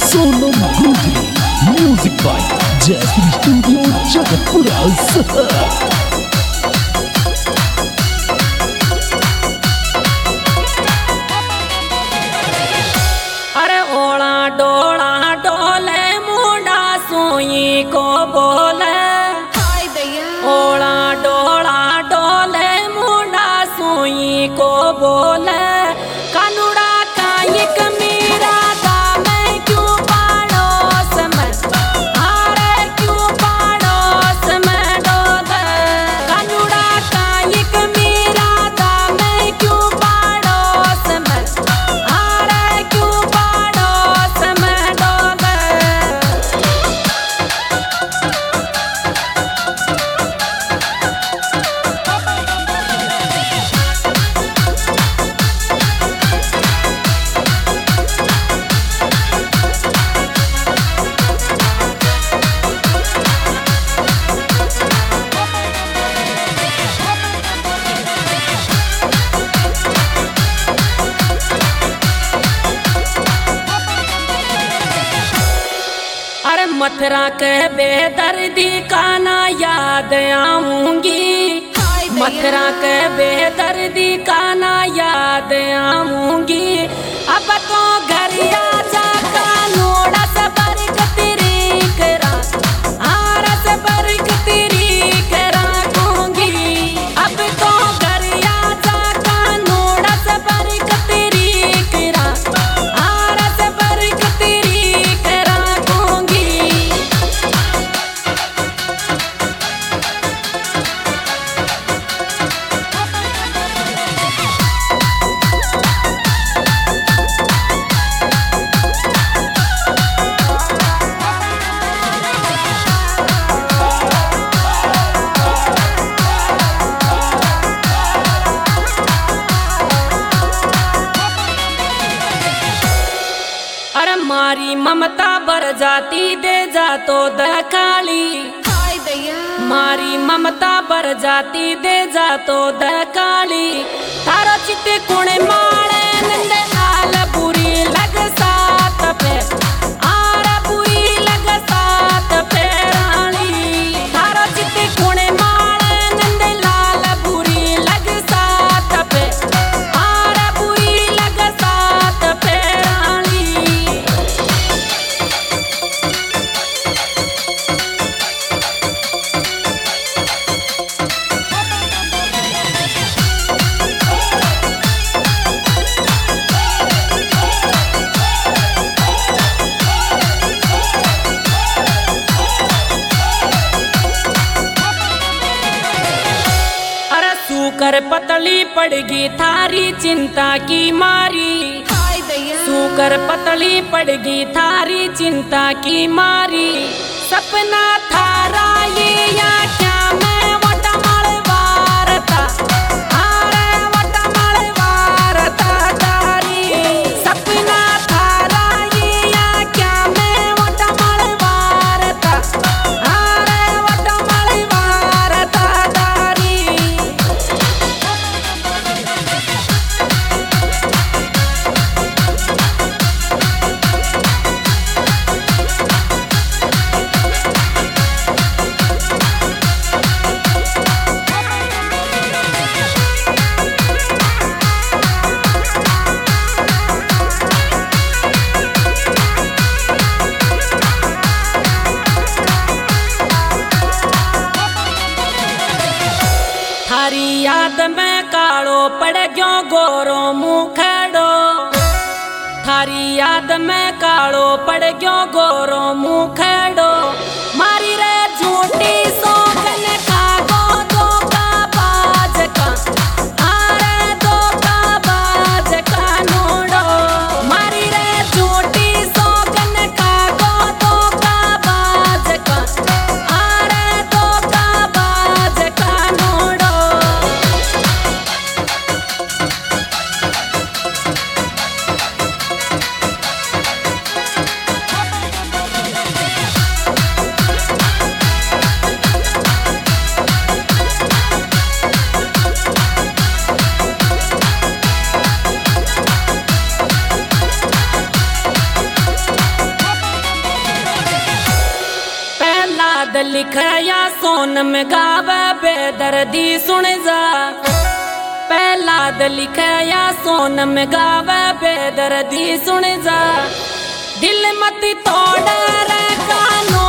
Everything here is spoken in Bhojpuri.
Sonam Groovy, music by Jeffrey Studio Jagapura Sahar. अरे ओला डोला डोले मुंडा सुई को बोले ओला डोला डोले मुंडा सुई को बोले कानूड़ा का एक मेरा दाम क्यों पड़ोस में अरे क्यों पड़ोस में डोले कानूड़ा का एक मेरा दाम क्यों पड़ोस में अरे क्यों पड़ोस में डोले अरे मथुरा के बेदर्दी का ना याद आऊंगी मथुरा के बेदर्दी का ना याद आऊंगी अब तो घर आजा कानूड़ा से बरक तेरी करा आरा से बरक तेरी करा दूंगी अब तो घर आजा कानूड़ा से बरक तेरी करा आरा से बरक तेरी करा दूंगी अरे मारी ममता बर जाती दे जा तो दकाली मारी ममता बर जाती दे जा तो दकाली तारो चित्ते कुणे मारे नंदे लाल बुरी लग साथ पे आरा बुरी लग साथ पे रानी तारो चित्ते कुणे मारे नंदे लाल बुरी लग साथ पे आरा बुरी लग साथ पे रानी अरे सूकर पतली पड़गी थारी चिंता की मारी सूकर पतली पड़गी थारी चिंता की मारी सपना थारा ये या क्या मैं वटा मलवारता अरे वटा मलवारता तारी सपना थारा ये या क्या मैं वटा मलवारता अरे वटा मलवारता तारी थारी याद में कालो पड़ गयो गोरो मुखड़ो थारी याद में कालो पड़ गयो गोरो मुखड़ो मारी रे झूठी सोगन खागो दो का बाज का अरे दो का बाज का नोड़ो मारी रे झूठी सोगन खागो दो का बाज का अरे दो का बाज का नोड़ो लिखाया सोनम गावे बेदर्दी सुन जा। पहलाद लिखाया सोनम गावे बेदर्दी सुन जा। दिल मत तोड़ रे कानो